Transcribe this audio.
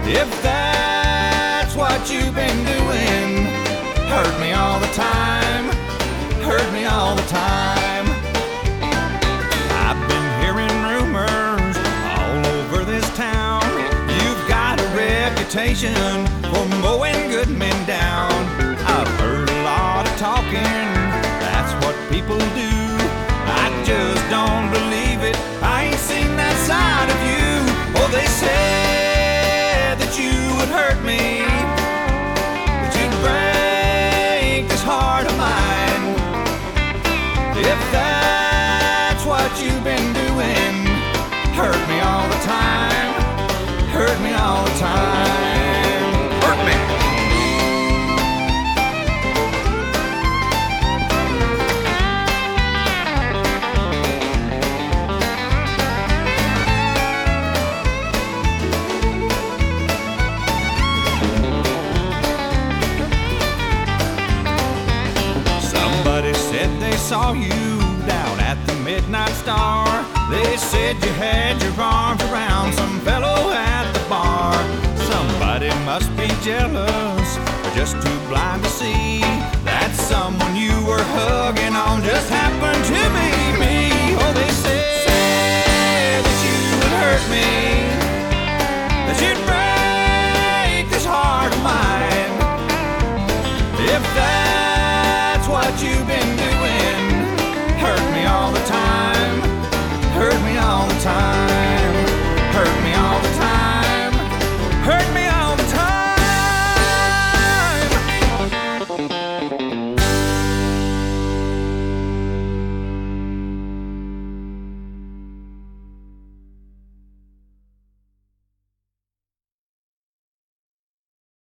If that's what you've been doing, hurt me all the time, hurt me all the time. I've been hearing rumors all over this town. You've got a reputation for mowing good men down. I've heard a lot of talking, that's what people do. I just don't believe it, I ain't seen that side of you. Oh, they said that you would hurt me, that you'd break this heart of mine. If that's what you've been doing, hurt me all the time, hurt me all the time, hurt me. Somebody said they saw you down at the Midnight Star. They said you had your arms around some fellow at the bar. Somebody must be jealous or just too blind to see that someone you were hugging on just happened to be me. Oh, they said that you would hurt me, that you'd break this heart of mine. If that's what you've been doing, hurt me all the time, hurt me all the time.